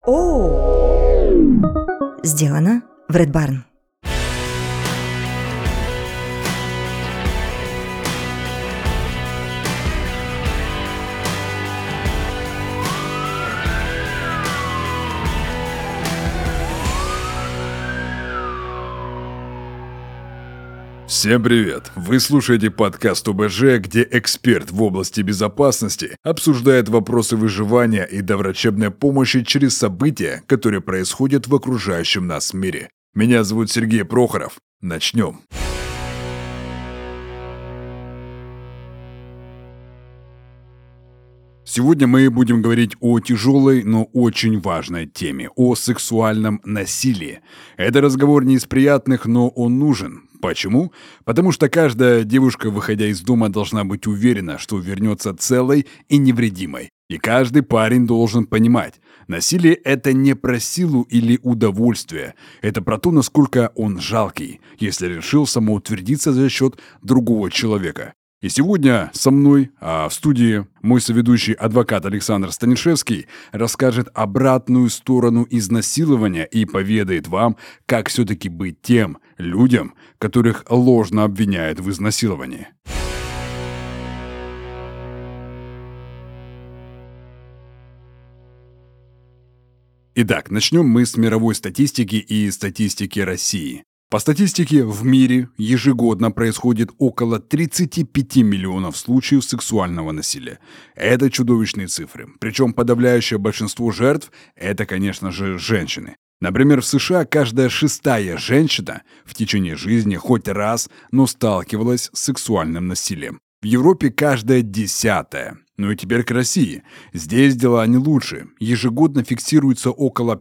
Сделано в Red Barn. Всем привет! Вы слушаете подкаст ОБЖ, где эксперт в области безопасности обсуждает вопросы выживания и доврачебной помощи через события, которые происходят в окружающем нас мире. Меня зовут Сергей Прохоров. Начнем. Сегодня мы будем говорить о тяжелой, но очень важной теме – о сексуальном насилии. Это разговор не из приятных, но он нужен. Почему? Потому что каждая девушка, выходя из дома, должна быть уверена, что вернется целой и невредимой. И каждый парень должен понимать, насилие – это не про силу или удовольствие. Это про то, насколько он жалкий, если решил самоутвердиться за счет другого человека. И сегодня со мной в студии мой соведущий адвокат Александр Станишевский расскажет обратную сторону изнасилования и поведает вам, как все-таки быть тем людям, которых ложно обвиняют в изнасиловании. Итак, начнем мы с мировой статистики и статистики России. По статистике, в мире ежегодно происходит около 35 миллионов случаев сексуального насилия. Это чудовищные цифры. Причем подавляющее большинство жертв – это, конечно же, женщины. Например, в США каждая шестая женщина в течение жизни хоть раз, но сталкивалась с сексуальным насилием. В Европе каждая десятая. Ну и теперь к России. Здесь дела не лучше. Ежегодно фиксируется около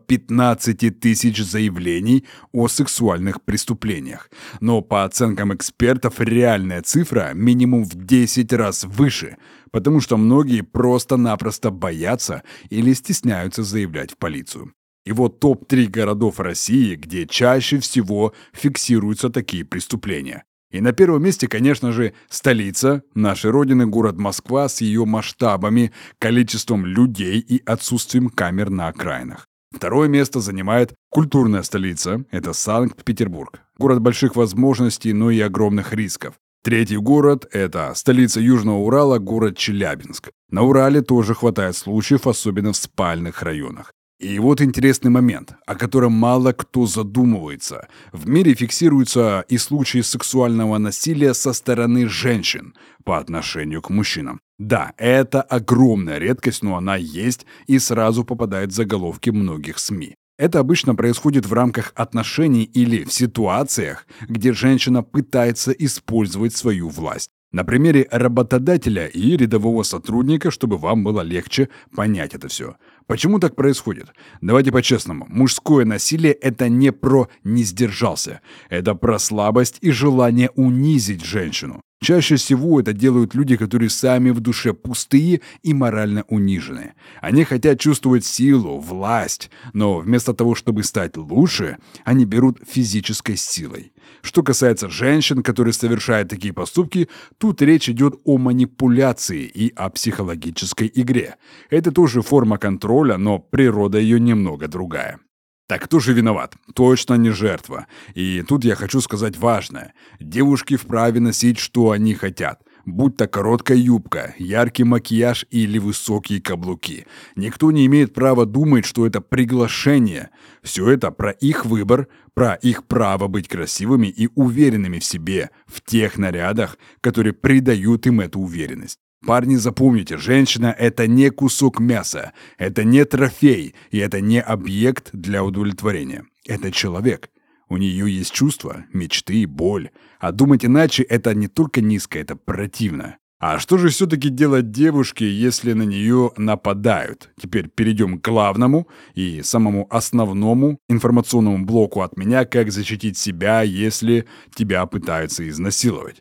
15 тысяч заявлений о сексуальных преступлениях. Но по оценкам экспертов реальная цифра минимум в 10 раз выше, потому что многие просто-напросто боятся или стесняются заявлять в полицию. И вот топ-3 городов России, где чаще всего фиксируются такие преступления. И на первом месте, конечно же, столица нашей родины, город Москва с ее масштабами, количеством людей и отсутствием камер на окраинах. Второе место занимает культурная столица, это Санкт-Петербург. Город больших возможностей, но и огромных рисков. Третий город – это столица Южного Урала, город Челябинск. На Урале тоже хватает случаев, особенно в спальных районах. И вот интересный момент, о котором мало кто задумывается. В мире фиксируются и случаи сексуального насилия со стороны женщин по отношению к мужчинам. Да, это огромная редкость, но она есть и сразу попадает в заголовки многих СМИ. Это обычно происходит в рамках отношений или в ситуациях, где женщина пытается использовать свою власть. На примере работодателя и рядового сотрудника, чтобы вам было легче понять это все. Почему так происходит? Давайте по-честному. Мужское насилие – это не про «не сдержался». Это про слабость и желание унизить женщину. Чаще всего это делают люди, которые сами в душе пустые и морально унижены. Они хотят чувствовать силу, власть, но вместо того, чтобы стать лучше, они берут физической силой. Что касается женщин, которые совершают такие поступки, тут речь идет о манипуляции и о психологической игре. Это тоже форма контроля, но природа ее немного другая. Так кто же виноват? Точно не жертва. И тут я хочу сказать важное. Девушки вправе носить, что они хотят. Будь то короткая юбка, яркий макияж или высокие каблуки. Никто не имеет права думать, что это приглашение. Все это про их выбор, про их право быть красивыми и уверенными в себе, в тех нарядах, которые придают им эту уверенность. Парни, запомните, женщина – это не кусок мяса, это не трофей, и это не объект для удовлетворения. Это человек. У нее есть чувства, мечты, боль. А думать иначе – это не только низко, это противно. А что же все-таки делать девушке, если на нее нападают? Теперь перейдем к главному и самому основному информационному блоку от меня, как защитить себя, если тебя пытаются изнасиловать.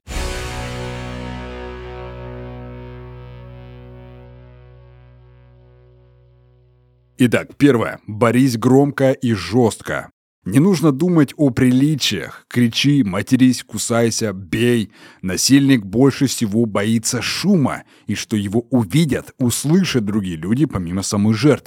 Итак, первое. Борись громко и жестко. Не нужно думать о приличиях. Кричи, матерись, кусайся, бей. Насильник больше всего боится шума и что его увидят, услышат другие люди помимо самой жертвы.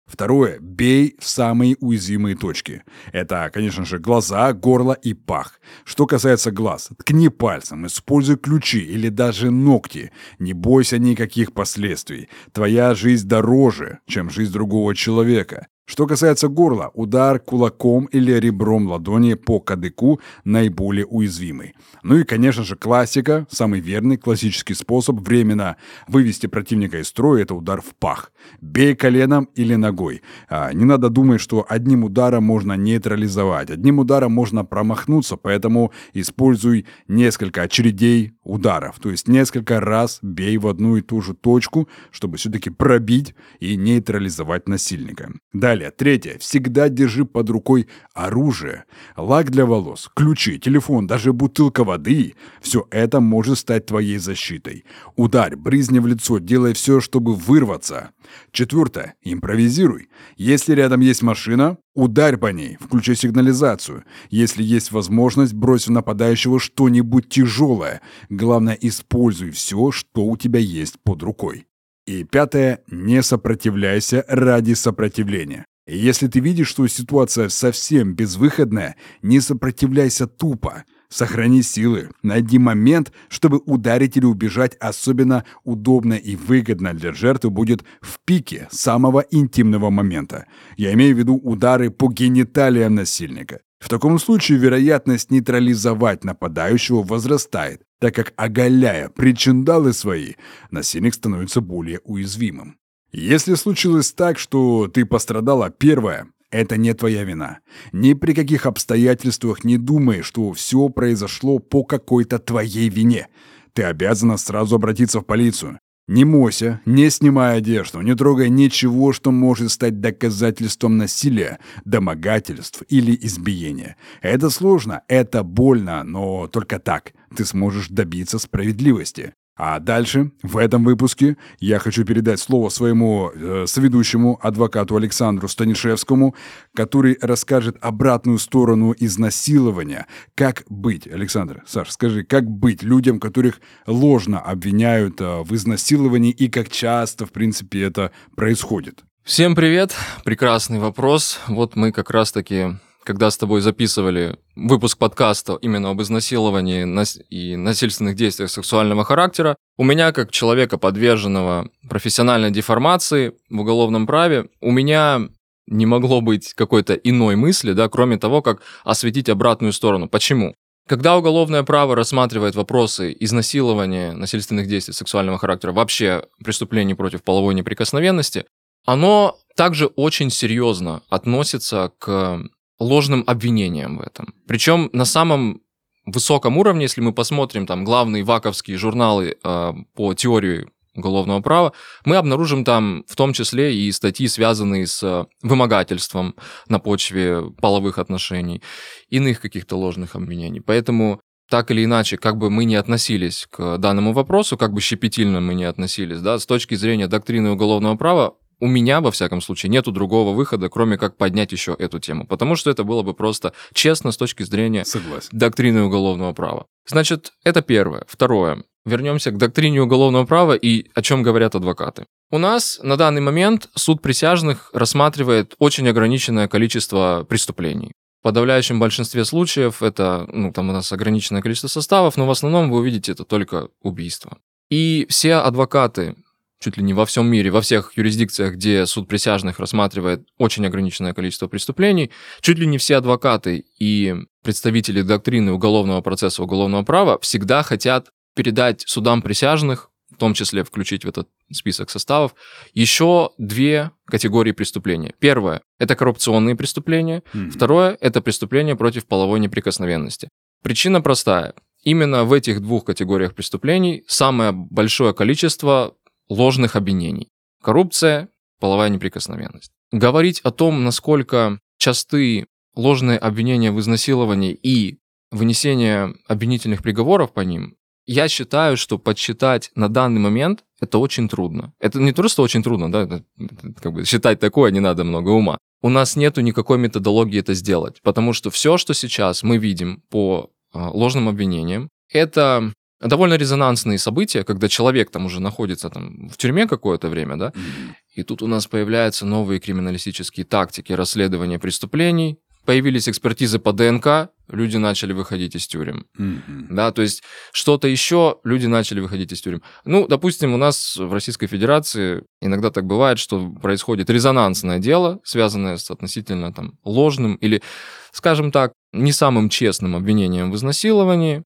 Второе. Бей в самые уязвимые точки. Это, конечно же, глаза, горло и пах. Что касается глаз, ткни пальцем, используй ключи или даже ногти. Не бойся никаких последствий. Твоя жизнь дороже, чем жизнь другого человека. Что касается горла, удар кулаком или ребром ладони по кадыку наиболее уязвимый. Ну и, конечно же, классика, самый верный классический способ временно вывести противника из строя – это удар в пах. Бей коленом или ногой. Не надо думать, что одним ударом можно нейтрализовать, одним ударом можно промахнуться, поэтому используй несколько очередей ударов, то есть несколько раз бей в одну и ту же точку, чтобы все-таки пробить и нейтрализовать насильника. Далее, третье. Всегда держи под рукой оружие. Лак для волос, ключи, телефон, даже бутылка воды – все это может стать твоей защитой. Ударь, брызни в лицо, делай все, чтобы вырваться. Четвертое. Импровизируй. Если рядом есть машина, ударь по ней, включи сигнализацию. Если есть возможность, брось в нападающего что-нибудь тяжелое. Главное, используй все, что у тебя есть под рукой. И пятое. Не сопротивляйся ради сопротивления. Если ты видишь, что ситуация совсем безвыходная, не сопротивляйся тупо. Сохрани силы, найди момент, чтобы ударить или убежать. Особенно удобно и выгодно для жертвы будет в пике самого интимного момента. Я имею в виду удары по гениталиям насильника. В таком случае вероятность нейтрализовать нападающего возрастает, так как, оголяя причиндалы свои, насильник становится более уязвимым. Если случилось так, что ты пострадала первая, это не твоя вина. Ни при каких обстоятельствах не думай, что все произошло по какой-то твоей вине. Ты обязана сразу обратиться в полицию. Не мойся, не снимай одежду, не трогай ничего, что может стать доказательством насилия, домогательств или избиения. Это сложно, это больно, но только так ты сможешь добиться справедливости. А дальше, в этом выпуске, я хочу передать слово своему соведущему, адвокату Александру Станишевскому, который расскажет обратную сторону изнасилования. Как быть, Александр, Саш, скажи, как быть людям, которых ложно обвиняют в изнасиловании, и как часто, в принципе, это происходит? Всем привет, прекрасный вопрос. Вот мы как раз-таки, когда с тобой записывали выпуск подкаста именно об изнасиловании и насильственных действиях сексуального характера, у меня, как человека, подверженного профессиональной деформации в уголовном праве, у меня не могло быть какой-то иной мысли, да, кроме того, как осветить обратную сторону. Почему? Когда уголовное право рассматривает вопросы изнасилования, насильственных действий сексуального характера, вообще преступлений против половой неприкосновенности, оно также очень серьезно относится к ложным обвинениям в этом. Причем на самом высоком уровне, если мы посмотрим там главные ваковские журналы по теории уголовного права, мы обнаружим там в том числе и статьи, связанные с вымогательством на почве половых отношений, иных каких-то ложных обвинений. Поэтому так или иначе, как бы мы ни относились к данному вопросу, как бы щепетильно мы ни относились, да, с точки зрения доктрины уголовного права, у меня, во всяком случае, нету другого выхода, кроме как поднять еще эту тему. Потому что это было бы просто честно с точки зрения доктрины уголовного права. Значит, это первое. Второе. Вернемся к доктрине уголовного права и о чем говорят адвокаты. У нас на данный момент суд присяжных рассматривает очень ограниченное количество преступлений. В подавляющем большинстве случаев это, там у нас ограниченное количество составов, но в основном вы увидите это только убийство. И все адвокаты чуть ли не во всем мире, во всех юрисдикциях, где суд присяжных рассматривает очень ограниченное количество преступлений, чуть ли не все адвокаты и представители доктрины уголовного процесса, уголовного права всегда хотят передать судам присяжных, в том числе включить в этот список составов, еще две категории преступления. Первое – это коррупционные преступления. Второе – это преступления против половой неприкосновенности. Причина простая. Именно в этих двух категориях преступлений самое большое количество ложных обвинений. Коррупция, половая неприкосновенность. Говорить о том, насколько часты ложные обвинения в изнасиловании и вынесение обвинительных приговоров по ним, я считаю, что подсчитать на данный момент это очень трудно. Это не просто очень трудно, да, считать такое не надо много ума. У нас нету никакой методологии это сделать, потому что все, что сейчас мы видим по ложным обвинениям, это довольно резонансные события, когда человек там уже находится там в тюрьме какое-то время, да, и тут у нас появляются новые криминалистические тактики расследования преступлений, появились экспертизы по ДНК, люди начали выходить из тюрем. Да, то есть что-то еще, люди начали выходить из тюрем. Ну, допустим, у нас в Российской Федерации иногда так бывает, что происходит резонансное дело, связанное с относительно там ложным или, скажем так, не самым честным обвинением в изнасиловании,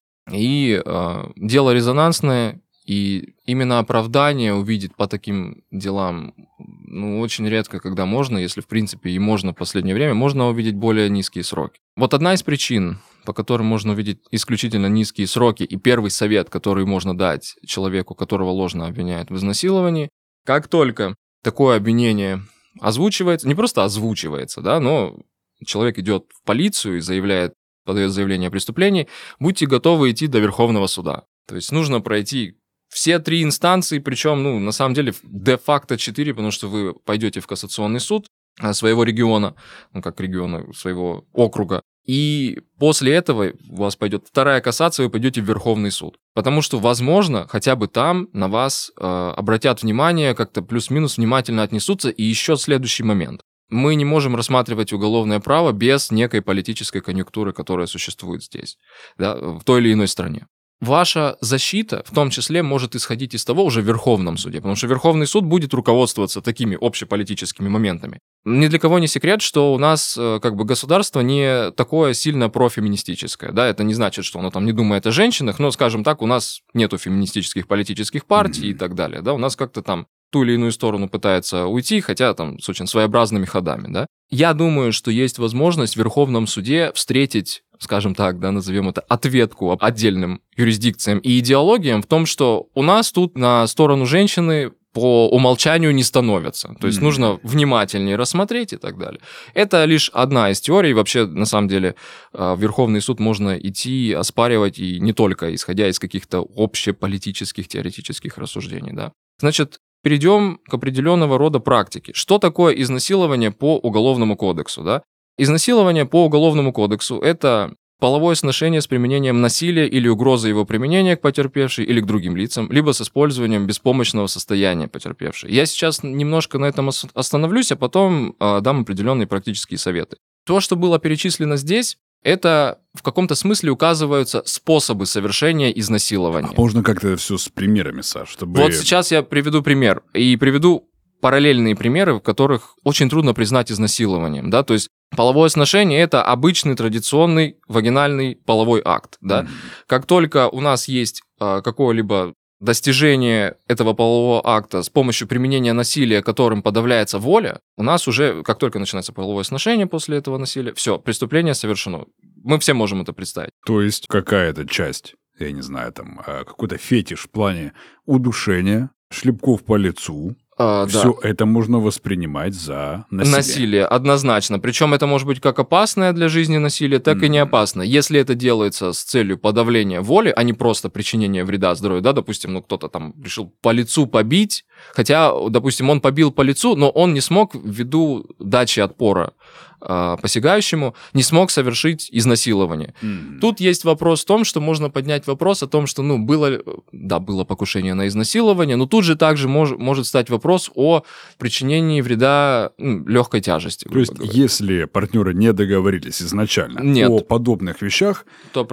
и дело резонансное, и именно оправдание увидеть по таким делам, ну, очень редко, когда можно, если, в принципе, и можно в последнее время, можно увидеть более низкие сроки. Вот одна из причин, по которым можно увидеть исключительно низкие сроки, и первый совет, который можно дать человеку, которого ложно обвиняют в изнасиловании, как только такое обвинение озвучивается, не просто озвучивается, да, но человек идет в полицию и подает заявление о преступлении, будьте готовы идти до Верховного суда. То есть нужно пройти все 3 инстанции, причем, ну, на самом деле, де-факто 4, потому что вы пойдете в кассационный суд своего региона, ну, как региона, своего округа, и после этого у вас пойдет 2-я кассация, вы пойдете в Верховный суд. Потому что, возможно, хотя бы там на вас обратят внимание, как-то плюс-минус внимательно отнесутся. И еще следующий момент. Мы не можем рассматривать уголовное право без некой политической конъюнктуры, которая существует здесь, да, в той или иной стране. Ваша защита, в том числе, может исходить из того уже в Верховном суде, потому что Верховный суд будет руководствоваться такими общеполитическими моментами. Ни для кого не секрет, что у нас как бы государство не такое сильно профеминистическое, да, это не значит, что оно там не думает о женщинах, но, скажем так, у нас нету феминистических политических партий и так далее, да, у нас как-то там ту или иную сторону пытается уйти, хотя там с очень своеобразными ходами, да. Я думаю, что есть возможность в Верховном суде встретить, скажем так, да, назовем это ответку отдельным юрисдикциям и идеологиям в том, что у нас тут на сторону женщины по умолчанию не становятся. То есть нужно внимательнее рассмотреть и так далее. Это лишь одна из теорий. Вообще, на самом деле, в Верховный суд можно идти, оспаривать, и не только исходя из каких-то общеполитических, теоретических рассуждений, да. Значит, перейдем к определенного рода практике. Что такое изнасилование по Уголовному кодексу, да? Изнасилование по Уголовному кодексу – это половое сношение с применением насилия или угрозы его применения к потерпевшей или к другим лицам, либо с использованием беспомощного состояния потерпевшей. Я сейчас немножко на этом остановлюсь, а потом дам определенные практические советы. То, что было перечислено здесь, это в каком-то смысле указываются способы совершения изнасилования. А можно как-то все с примерами, Саш, чтобы... Вот сейчас я приведу пример. И приведу параллельные примеры, в которых очень трудно признать изнасилованием, да, то есть половое сношение – это обычный традиционный вагинальный половой акт, да. Как только у нас есть какое-либо достижение этого полового акта с помощью применения насилия, которым подавляется воля, у нас уже, как только начинается половое сношение после этого насилия, все, преступление совершено. Мы все можем это представить. То есть какая-то часть, я не знаю, там, какой-то фетиш в плане удушения, шлепков по лицу, все это можно воспринимать за насилие. Насилие, однозначно. Причем это может быть как опасное для жизни насилие, так и не опасное. Если это делается с целью подавления воли, а не просто причинения вреда здоровью, да, допустим, ну кто-то там решил по лицу побить, хотя, допустим, он побил по лицу, но он не смог ввиду дачи отпора посягающему, не смог совершить изнасилование. Тут есть вопрос в том, что можно поднять вопрос о том, что, ну, было покушение на изнасилование, но тут же также может стать вопрос о причинении вреда легкой тяжести. То есть, если партнеры не договорились изначально о подобных вещах,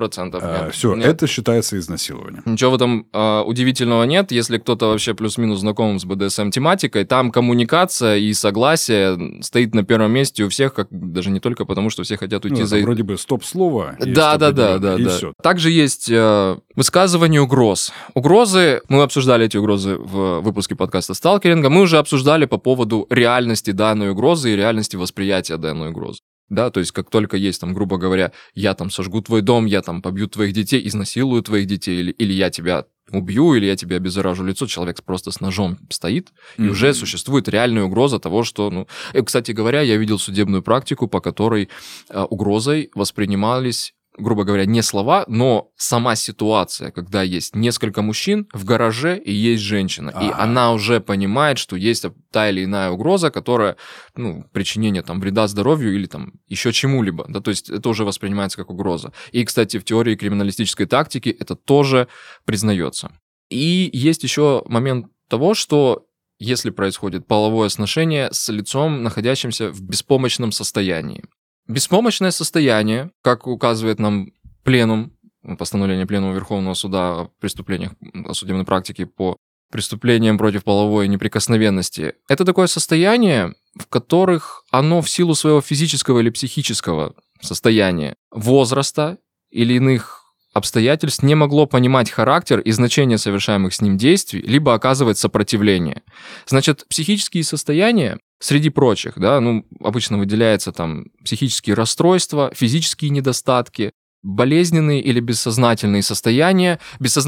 100% все, это считается изнасилованием. Ничего в этом удивительного нет, если кто-то вообще плюс-минус знаком с БДСМ-тематикой, там коммуникация и согласие стоит на первом месте у всех, как даже не только потому, что все хотят уйти за... Вроде бы стоп-слово. Да. Также есть высказывание угроз. Угрозы, мы обсуждали эти угрозы в выпуске подкаста «Сталкеринга», мы уже обсуждали по поводу реальности данной угрозы и реальности восприятия данной угрозы. Да, то есть как только есть, там, грубо говоря, я там сожгу твой дом, я там побью твоих детей, изнасилую твоих детей, или я тебя убью, или я тебе обеззаражу лицо, человек просто с ножом стоит, и уже существует реальная угроза того, что... Ну... Кстати говоря, я видел судебную практику, по которой угрозой воспринимались грубо говоря, не слова, но сама ситуация, когда есть несколько мужчин в гараже и есть женщина. И она уже понимает, что есть та или иная угроза, которая, причинение там вреда здоровью или там еще чему-либо. Да, то есть это уже воспринимается как угроза. И, кстати, в теории криминалистической тактики это тоже признается. И есть еще момент того, что если происходит половое сношение с лицом, находящимся в беспомощном состоянии. Беспомощное состояние, как указывает нам пленум, постановление Пленума Верховного Суда о преступлениях, о судебной практике по преступлениям против половой неприкосновенности, это такое состояние, в которых оно в силу своего физического или психического состояния, возраста или иных обстоятельств не могло понимать характер и значение совершаемых с ним действий, либо оказывать сопротивление. Значит, психические состояния, среди прочих, да, обычно выделяются там психические расстройства, физические недостатки, болезненные или бессознательные состояния,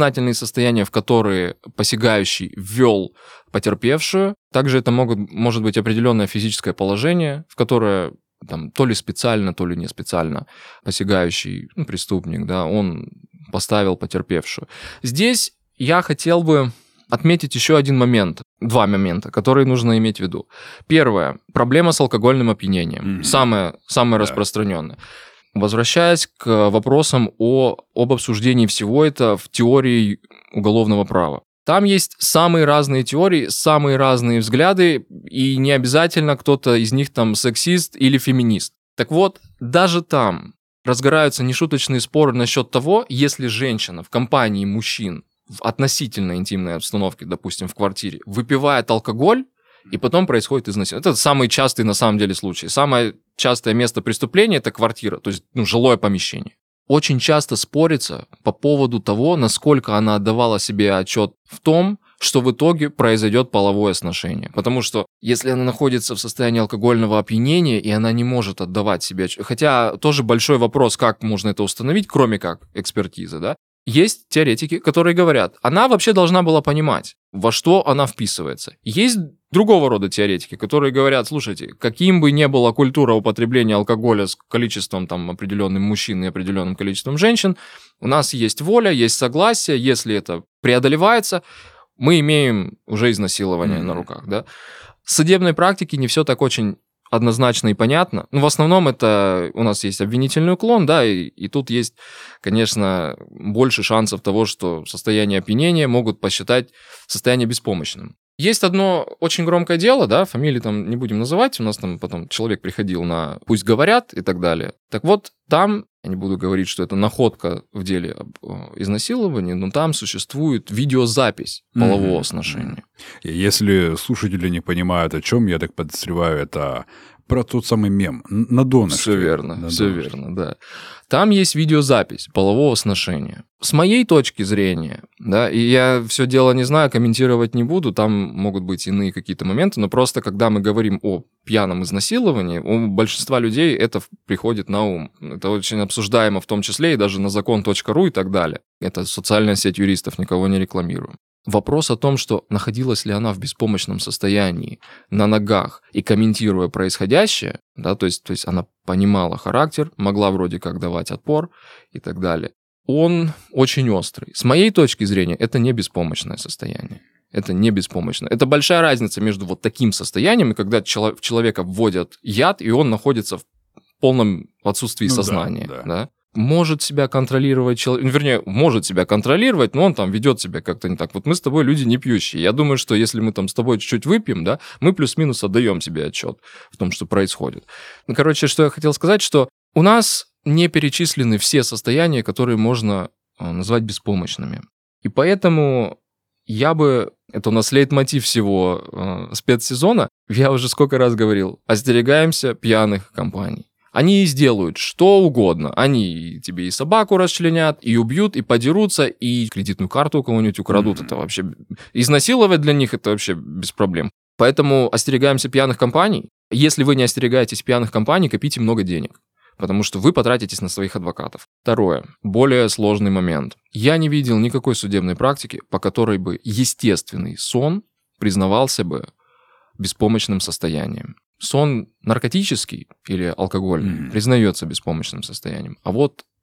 в которые посягающий ввел потерпевшую. Также это может быть определенное физическое положение, в которое там, то ли специально, то ли не специально посягающий преступник, да, он поставил потерпевшую. Здесь я хотел бы отметить еще один момент, два момента, которые нужно иметь в виду. Первое. Проблема с алкогольным опьянением. Самое распространенное. Возвращаясь к вопросам об обсуждении всего это в теории уголовного права. Там есть самые разные теории, самые разные взгляды, и не обязательно кто-то из них там сексист или феминист. Так вот, даже там разгораются нешуточные споры насчет того, если женщина в компании мужчин в относительно интимной обстановке, допустим, в квартире, выпивает алкоголь, и потом происходит изнасилование. Это самый частый на самом деле случай. Самое частое место преступления – это квартира, то есть жилое помещение. Очень часто спорится по поводу того, насколько она отдавала себе отчет в том, что в итоге произойдет половое сношение. Потому что если она находится в состоянии алкогольного опьянения, и она не может отдавать себе отчет, хотя тоже большой вопрос, как можно это установить, кроме как экспертизы, да, есть теоретики, которые говорят, она вообще должна была понимать, во что она вписывается. Есть другого рода теоретики, которые говорят, слушайте, каким бы ни была культура употребления алкоголя с количеством там определенным мужчин и определенным количеством женщин, у нас есть воля, есть согласие, если это преодолевается, мы имеем уже изнасилование на руках. Да? В судебной практике не все так очень однозначно и понятно. В основном это у нас есть обвинительный уклон, да, и тут есть, конечно, больше шансов того, что состояние опьянения могут посчитать состояние беспомощным. Есть одно очень громкое дело, да, фамилии там не будем называть, у нас там потом человек приходил на «Пусть говорят» и так далее. Так вот, там, я не буду говорить, что это находка в деле об изнасиловании, но там существует видеозапись полового сношения. Если слушатели не понимают, о чем, я так подозреваю, это про тот самый мем на донышке. Все верно, да. Там есть видеозапись полового сношения. С моей точки зрения, да, и я все дело не знаю, комментировать не буду, там могут быть иные какие-то моменты, но просто когда мы говорим о пьяном изнасиловании, у большинства людей это приходит на ум. Это очень обсуждаемо в том числе и даже на закон.ру и так далее. Это социальная сеть юристов, никого не рекламирую. Вопрос о том, что находилась ли она в беспомощном состоянии, на ногах и комментируя происходящее, да, то есть она понимала характер, могла вроде как давать отпор и так далее, он очень острый. С моей точки зрения, это не беспомощное состояние. Это не беспомощно. Это большая разница между вот таким состоянием, и когда в человека вводят яд, и он находится в полном отсутствии сознания. Да. Может себя контролировать человек, вернее, может себя контролировать, но он там ведет себя как-то не так. Вот мы с тобой люди не пьющие. Я думаю, что если мы там с тобой чуть-чуть выпьем, да, мы плюс-минус отдаем себе отчет в том, что происходит. Короче, что я хотел сказать, что у нас не перечислены все состояния, которые можно назвать беспомощными. И поэтому я бы, это у нас лейтмотив всего спецсезона, я уже сколько раз говорил, остерегаемся пьяных компаний. Они сделают что угодно. Они тебе и собаку расчленят, и убьют, и подерутся, и кредитную карту у кого-нибудь украдут. Это вообще... Изнасиловать для них это вообще без проблем. Поэтому остерегаемся пьяных компаний. Если вы не остерегаетесь пьяных компаний, копите много денег. Потому что вы потратитесь на своих адвокатов. Второе. Более сложный момент. Я не видел никакой судебной практики, по которой бы естественный сон признавался бы беспомощным состоянием. Сон наркотический или алкогольный признается беспомощным состоянием. А вот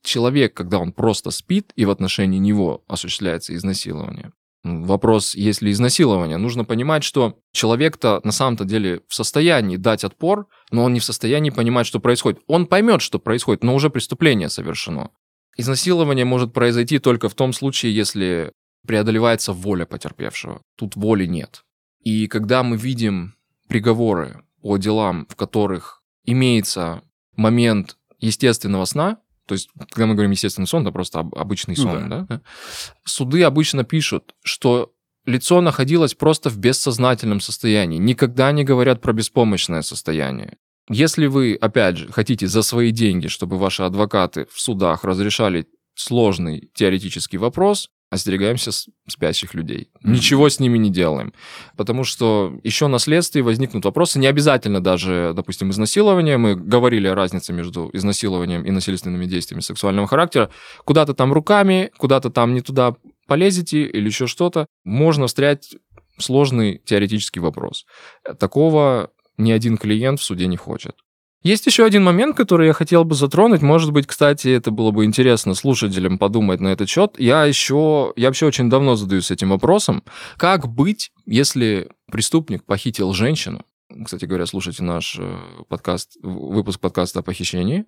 человек, когда он просто спит, и в отношении него осуществляется изнасилование. Вопрос, есть ли изнасилование. Нужно понимать, что человек-то на самом-то деле в состоянии дать отпор, но он не в состоянии понимать, что происходит. Он поймет, что происходит, но уже преступление совершено. Изнасилование может произойти только в том случае, если преодолевается воля потерпевшего. Тут воли нет. И когда мы видим приговоры по делам, в которых имеется момент естественного сна, то есть, когда мы говорим естественный сон, это просто обычный сон, да? Суды обычно пишут, что лицо находилось просто в бессознательном состоянии, никогда не говорят про беспомощное состояние. Если вы, опять же, хотите за свои деньги, чтобы ваши адвокаты в судах разрешали сложный теоретический вопрос, остерегаемся спящих людей. Ничего с ними не делаем. Потому что еще на следствии возникнут вопросы, не обязательно даже, допустим, изнасилование. Мы говорили о разнице между изнасилованием и насильственными действиями сексуального характера. Куда-то там руками, куда-то там не туда полезете или еще что-то. Можно встрять в сложный теоретический вопрос. Такого ни один клиент в суде не хочет. Есть еще один момент, который я хотел бы затронуть. Может быть, кстати, это было бы интересно слушателям подумать на этот счет. Я вообще очень давно задаюсь этим вопросом. Как быть, если преступник похитил женщину? Кстати говоря, слушайте наш выпуск подкаста о похищении.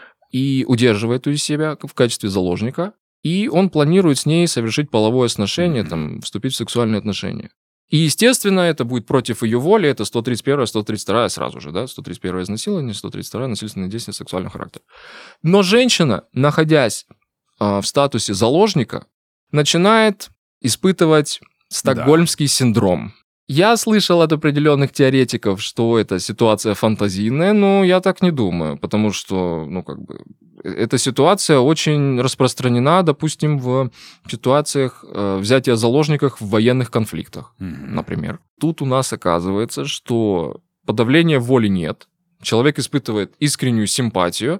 И удерживает ее себя в качестве заложника. И он планирует с ней совершить половое сношение, вступить в сексуальные отношения. И, естественно, это будет против ее воли, это 131, 132 сразу же, да, 131 изнасилование, 132 насильственные действия сексуального характера. Но женщина, находясь в статусе заложника, начинает испытывать стокгольмский синдром. Я слышал от определенных теоретиков, что это ситуация фантазийная, но я так не думаю, потому что, эта ситуация очень распространена, допустим, в ситуациях взятия заложников в военных конфликтах, например. Тут у нас оказывается, что подавления воли нет, человек испытывает искреннюю симпатию,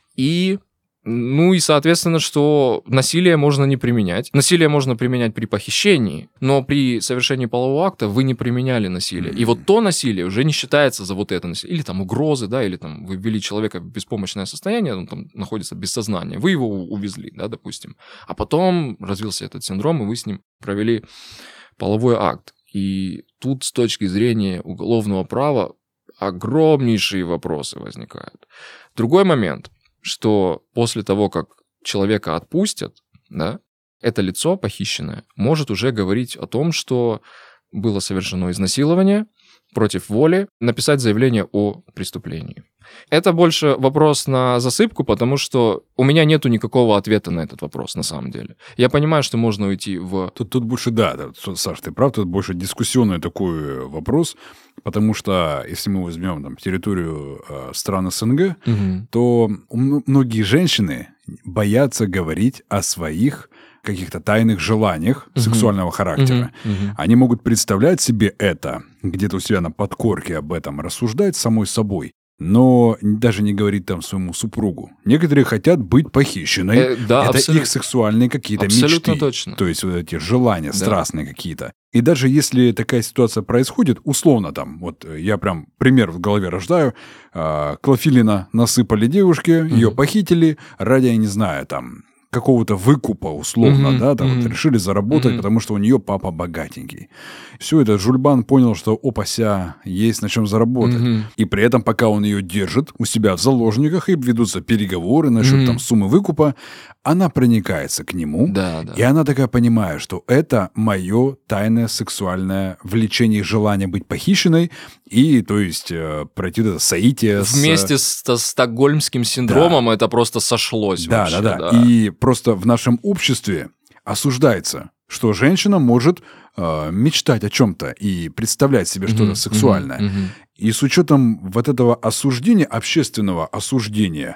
и соответственно, что насилие можно не применять. Насилие можно применять при похищении, но при совершении полового акта вы не применяли насилие. И вот то насилие уже не считается за вот это насилие. Или там угрозы, да, или там вы ввели человека в беспомощное состояние, он там находится без сознания, вы его увезли, да, допустим. А потом развился этот синдром, и вы с ним провели половой акт. И тут с точки зрения уголовного права огромнейшие вопросы возникают. Другой момент, что после того, как человека отпустят, да, это лицо похищенное может уже говорить о том, что было совершено изнасилование против воли, написать заявление о преступлении. Это больше вопрос на засыпку, потому что у меня нету никакого ответа на этот вопрос на самом деле. Я понимаю, что можно уйти в... Тут больше, Саш, ты прав, тут больше дискуссионный такой вопрос, потому что если мы возьмем территорию стран СНГ, то многие женщины боятся говорить о своих каких-то тайных желаниях сексуального характера. Они могут представлять себе это, где-то у себя на подкорке об этом рассуждать самой собой, но даже не говорить там своему супругу. Некоторые хотят быть похищенной. Это их сексуальные какие-то мечты. Точно. То есть вот эти желания страстные какие-то. И даже если такая ситуация происходит, условно вот я прям пример в голове рождаю, клофелина насыпали девушке, ее похитили ради, я не знаю, какого-то выкупа условно, решили заработать, потому что у нее папа богатенький. Все это Жульбан понял, что опася, есть на чем заработать. И при этом, пока он ее держит у себя в заложниках и ведутся переговоры насчет суммы выкупа, она проникается к нему, и она такая понимает, что это мое тайное сексуальное влечение, желание быть похищенной, и, то есть, пройти это соитие вместе с стокгольмским синдромом это просто сошлось вообще. Да. И просто в нашем обществе осуждается, что женщина может мечтать о чем-то и представлять себе что-то сексуальное. И с учетом вот этого осуждения, общественного осуждения,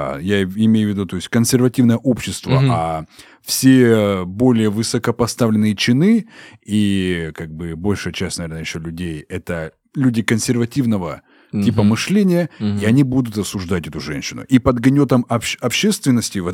я имею в виду, то есть консервативное общество, а все более высокопоставленные чины и большая часть, наверное, еще людей, это люди консервативного типа мышления, и они будут осуждать эту женщину. И под гнетом общественности вот этой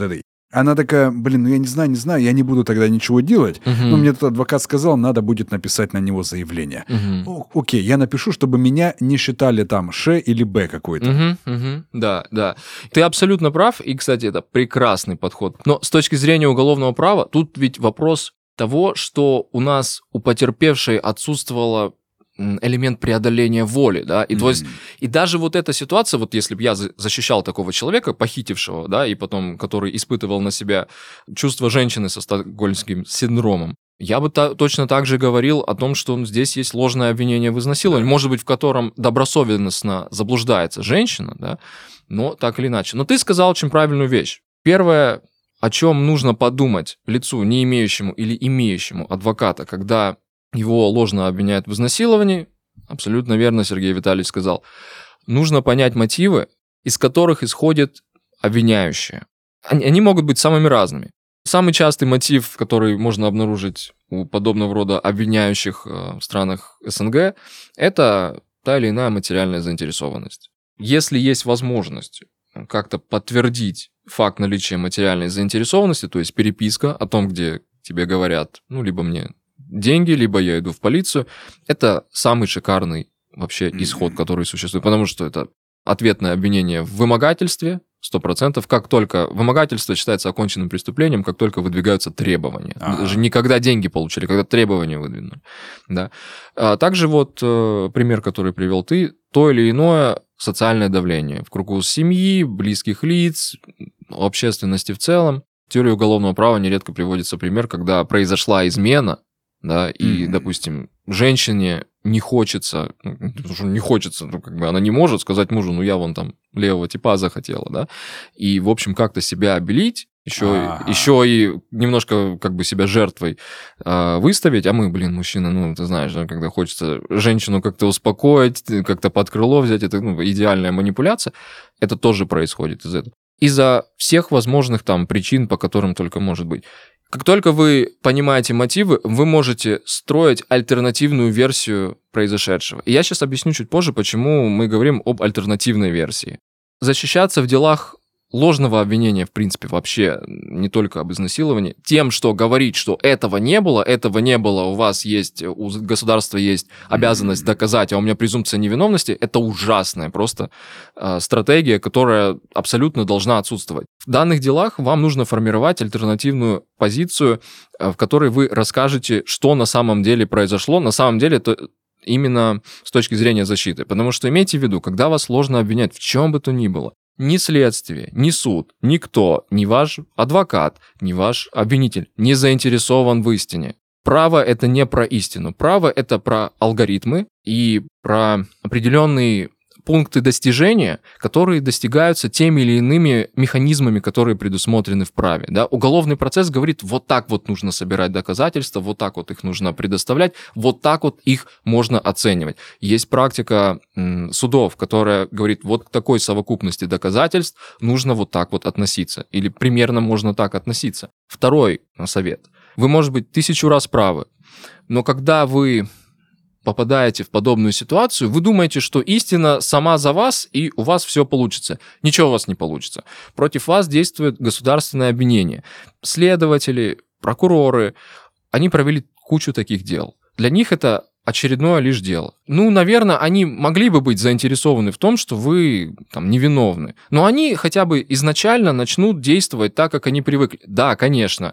Она такая, блин, ну я не знаю, я не буду тогда ничего делать. Но мне тут адвокат сказал, надо будет написать на него заявление. Окей, я напишу, чтобы меня не считали там Ш или Б какой-то. Да. Ты абсолютно прав, и, кстати, это прекрасный подход. Но с точки зрения уголовного права, тут ведь вопрос того, что у потерпевшей отсутствовало элемент преодоления воли, да, и то есть, и даже вот эта ситуация, вот если бы я защищал такого человека, похитившего, да, и потом, который испытывал на себя чувство женщины со стокгольмским синдромом, я бы точно так же говорил о том, что здесь есть ложное обвинение в изнасиловании, может быть, в котором добросовестно заблуждается женщина, да, но так или иначе. Но ты сказал очень правильную вещь. Первое, о чем нужно подумать лицу, не имеющему или имеющему адвоката, когда его ложно обвиняют в изнасиловании, абсолютно верно Сергей Витальевич сказал, нужно понять мотивы, из которых исходят обвиняющие. Они могут быть самыми разными. Самый частый мотив, который можно обнаружить у подобного рода обвиняющих в странах СНГ, это та или иная материальная заинтересованность. Если есть возможность как-то подтвердить факт наличия материальной заинтересованности, то есть переписка о том, где тебе говорят, либо мне деньги, либо я иду в полицию, это самый шикарный вообще исход, который существует, потому что это ответное обвинение в вымогательстве, 100%. Как только вымогательство считается оконченным преступлением, как только выдвигаются требования. Даже никогда деньги получили, когда требования выдвинули. Да. Также вот пример, который привел ты, то или иное социальное давление в кругу семьи, близких лиц, общественности в целом. В теории уголовного права нередко приводится пример, когда произошла измена, да, и, допустим, женщине не хочется, она не может сказать мужу, я вон там левого типа захотела, да, и, в общем, как-то себя обелить, еще и немножко как бы себя жертвой выставить, а мы, мужчины, ты знаешь, когда хочется женщину как-то успокоить, как-то под крыло взять, это идеальная манипуляция, это тоже происходит из этого. Из-за всех возможных там причин, по которым только может быть. Как только вы понимаете мотивы, вы можете строить альтернативную версию произошедшего. И я сейчас объясню чуть позже, почему мы говорим об альтернативной версии. Защищаться в делах ложного обвинения, в принципе, вообще не только об изнасиловании, тем, что говорить, что этого не было, у вас есть, у государства есть обязанность доказать, а у меня презумпция невиновности, это ужасная просто стратегия, которая абсолютно должна отсутствовать. В данных делах вам нужно формировать альтернативную позицию, в которой вы расскажете, что на самом деле произошло. На самом деле это именно с точки зрения защиты. Потому что имейте в виду, когда вас ложно обвиняют в чем бы то ни было, ни следствие, ни суд, никто, ни ваш адвокат, ни ваш обвинитель не заинтересован в истине. Право – это не про истину. Право – это про алгоритмы и про определенные пункты достижения, которые достигаются теми или иными механизмами, которые предусмотрены в праве. Да? Уголовный процесс говорит, вот так вот нужно собирать доказательства, вот так вот их нужно предоставлять, вот так вот их можно оценивать. Есть практика судов, которая говорит, вот к такой совокупности доказательств нужно вот так вот относиться, или примерно можно так относиться. Второй совет. Вы, может быть, 1000 раз правы, но когда вы попадаете в подобную ситуацию, вы думаете, что истина сама за вас, и у вас все получится. Ничего у вас не получится. Против вас действует государственное обвинение. Следователи, прокуроры, они провели кучу таких дел. Для них это очередное лишь дело. Наверное, они могли бы быть заинтересованы в том, что вы там невиновны. Но они хотя бы изначально начнут действовать так, как они привыкли. Да, конечно,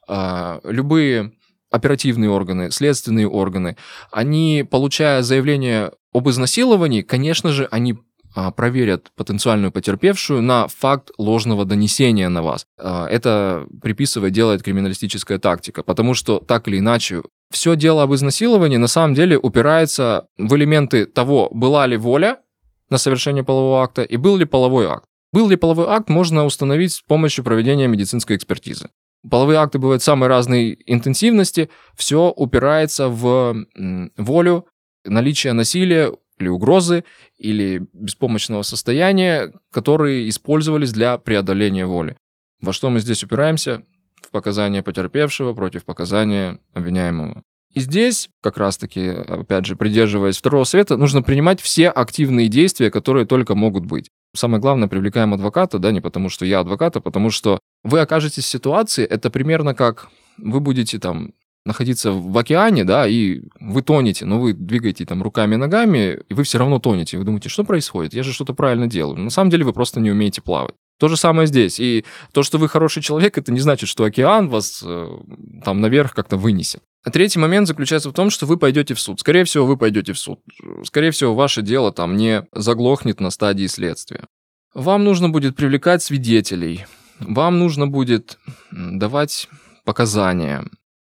любые оперативные органы, следственные органы, они, получая заявление об изнасиловании, конечно же, они проверят потенциальную потерпевшую на факт ложного донесения на вас. Это делает криминалистическая тактика, потому что так или иначе все дело об изнасиловании на самом деле упирается в элементы того, была ли воля на совершение полового акта и был ли половой акт. Был ли половой акт, можно установить с помощью проведения медицинской экспертизы. Половые акты бывают самой разной интенсивности, все упирается в волю, наличие насилия или угрозы, или беспомощного состояния, которые использовались для преодоления воли. Во что мы здесь упираемся? В показания потерпевшего против показания обвиняемого. И здесь, как раз-таки, опять же, придерживаясь второго совета, нужно принимать все активные действия, которые только могут быть. самое главное, привлекаем адвоката, да, не потому что я адвокат, а потому что вы окажетесь в ситуации, это примерно как вы будете там находиться в океане, да, и вы тонете, но вы двигаете там руками и ногами, и вы все равно тонете. Вы думаете, что происходит? Я же что-то правильно делаю. На самом деле вы просто не умеете плавать. То же самое здесь. И то, что вы хороший человек, это не значит, что океан вас там наверх как-то вынесет. А третий момент заключается в том, что вы пойдете в суд. Скорее всего, вы пойдете в суд. Скорее всего, ваше дело там не заглохнет на стадии следствия. Вам нужно будет привлекать свидетелей. Вам нужно будет давать показания.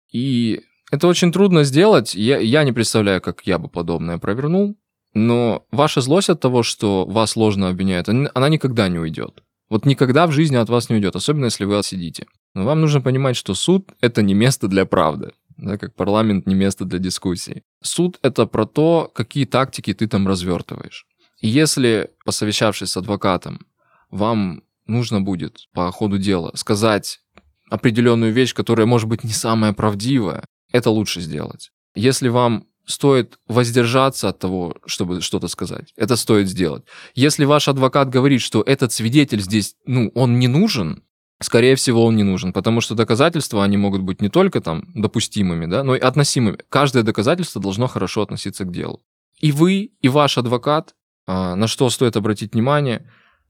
И это очень трудно сделать. Я не представляю, как я бы подобное провернул. Но ваша злость от того, что вас ложно обвиняют, она никогда не уйдет. Вот никогда в жизни от вас не уйдет, особенно если вы отсидите. Но вам нужно понимать, что суд – это не место для правды, да, как парламент не место для дискуссий. Суд – это про то, какие тактики ты там развертываешь. И если, посовещавшись с адвокатом, вам нужно будет по ходу дела сказать определенную вещь, которая может быть не самая правдивая, это лучше сделать. Если вам стоит воздержаться от того, чтобы что-то сказать, это стоит сделать. Если ваш адвокат говорит, что этот свидетель здесь, он не нужен, скорее всего, он не нужен, потому что доказательства, они могут быть не только там допустимыми, да, но и относимыми. Каждое доказательство должно хорошо относиться к делу. И вы, и ваш адвокат, на что стоит обратить внимание,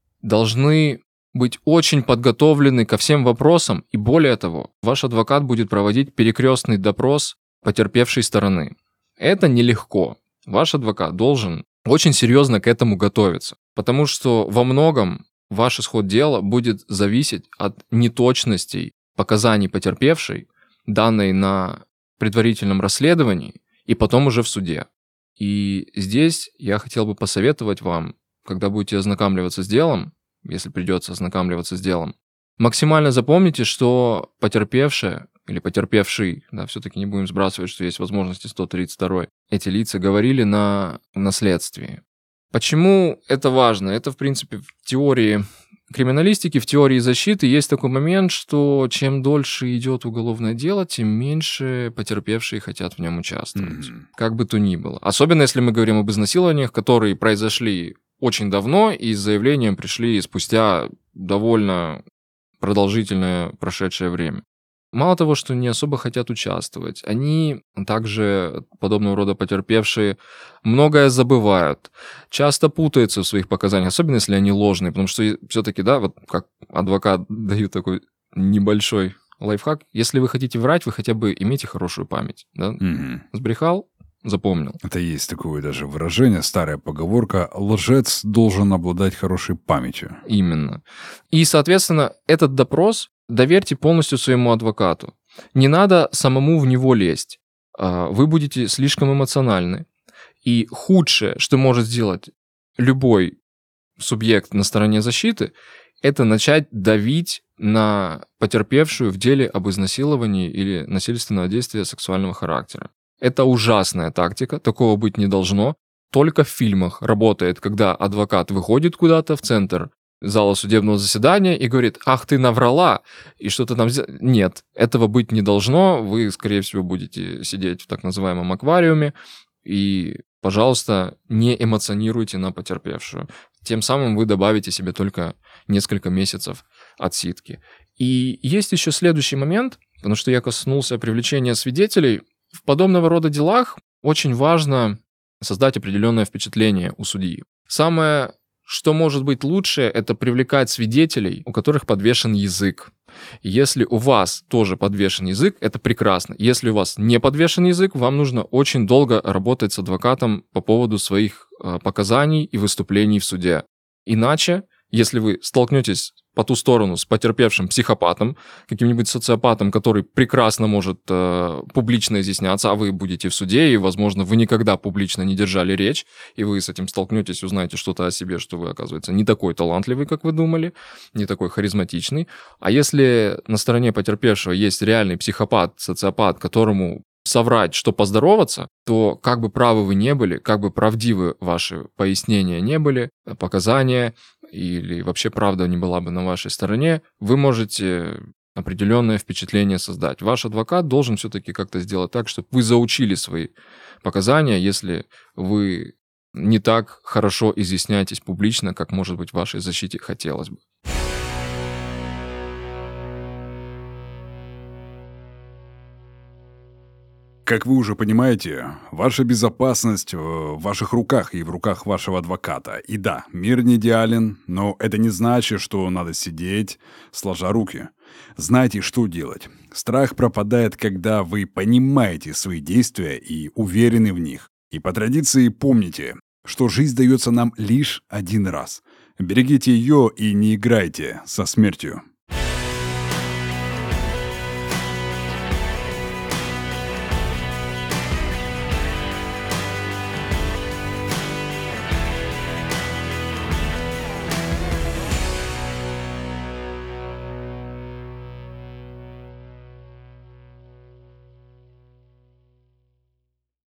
должны быть очень подготовлены ко всем вопросам, и более того, ваш адвокат будет проводить перекрестный допрос потерпевшей стороны. Это нелегко. Ваш адвокат должен очень серьезно к этому готовиться, потому что во многом ваш исход дела будет зависеть от неточностей показаний потерпевшей, данной на предварительном расследовании и потом уже в суде. И здесь я хотел бы посоветовать вам, когда будете ознакомливаться с делом, если придется ознакомливаться с делом, максимально запомните, что потерпевшая или потерпевший, да, все-таки не будем сбрасывать, что есть возможности 132, эти лица говорили на следствии. Почему это важно? Это, в принципе, в теории криминалистики, в теории защиты есть такой момент, что чем дольше идет уголовное дело, тем меньше потерпевшие хотят в нем участвовать. Как бы то ни было. Особенно, если мы говорим об изнасилованиях, которые произошли очень давно и с заявлением пришли спустя довольно продолжительное прошедшее время. Мало того, что не особо хотят участвовать, они также, подобного рода потерпевшие, многое забывают, часто путаются в своих показаниях, особенно если они ложные, потому что все-таки, да, вот как адвокат дает такой небольшой лайфхак, если вы хотите врать, вы хотя бы имейте хорошую память, да? Сбрехал, запомнил. Это есть такое даже выражение, старая поговорка: лжец должен обладать хорошей памятью. Именно. И, соответственно, этот допрос доверьте полностью своему адвокату. Не надо самому в него лезть. Вы будете слишком эмоциональны. И худшее, что может сделать любой субъект на стороне защиты, это начать давить на потерпевшую в деле об изнасиловании или насильственного действия сексуального характера. Это ужасная тактика, такого быть не должно. Только в фильмах работает, когда адвокат выходит куда-то в центр зала судебного заседания и говорит: ах, ты наврала, и что-то там... Нет, этого быть не должно. Вы, скорее всего, будете сидеть в так называемом аквариуме. И, пожалуйста, не эмоционируйте на потерпевшую. Тем самым вы добавите себе только несколько месяцев отсидки. И есть еще следующий момент, потому что я коснулся привлечения свидетелей. В подобного рода делах очень важно создать определенное впечатление у судьи. Самое, что может быть лучше, это привлекать свидетелей, у которых подвешен язык. Если у вас тоже подвешен язык, это прекрасно. Если у вас не подвешен язык, вам нужно очень долго работать с адвокатом по поводу своих показаний и выступлений в суде. Иначе, если вы столкнетесь по ту сторону с потерпевшим психопатом, каким-нибудь социопатом, который прекрасно может публично изъясняться, а вы будете в суде, и, возможно, вы никогда публично не держали речь, и вы с этим столкнетесь, узнаете что-то о себе, что вы, оказывается, не такой талантливый, как вы думали, не такой харизматичный. А если на стороне потерпевшего есть реальный психопат, социопат, которому соврать, что поздороваться, то как бы правы вы не были, как бы правдивы ваши пояснения не были, показания или вообще правда не была бы на вашей стороне, вы можете определенное впечатление создать. Ваш адвокат должен все-таки как-то сделать так, чтобы вы заучили свои показания, если вы не так хорошо изъясняетесь публично, как, может быть, в вашей защите хотелось бы. Как вы уже понимаете, ваша безопасность в ваших руках и в руках вашего адвоката. И да, мир не идеален, но это не значит, что надо сидеть, сложа руки. Знайте, что делать. Страх пропадает, когда вы понимаете свои действия и уверены в них. И по традиции помните, что жизнь дается нам лишь один раз. Берегите ее и не играйте со смертью.